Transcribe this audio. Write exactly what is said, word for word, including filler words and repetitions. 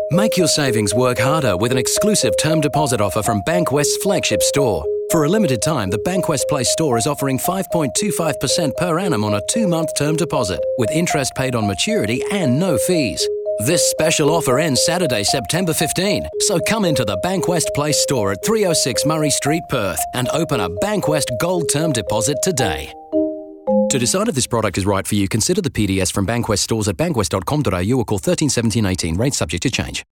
Make your savings work harder with an exclusive term deposit offer from Bankwest's flagship store. For a limited time, the Bankwest Place store is offering five point two five percent per annum on a two-month term deposit, with interest paid on maturity and no fees. This special offer ends Saturday, September fifteenth, so come into the Bankwest Place store at three oh six Murray Street, Perth, and open a Bankwest Gold term deposit today. To decide if this product is right for you, consider the P D S from Bankwest stores at bankwest dot com dot a u or call thirteen seventeen eighteen. Rates subject to change.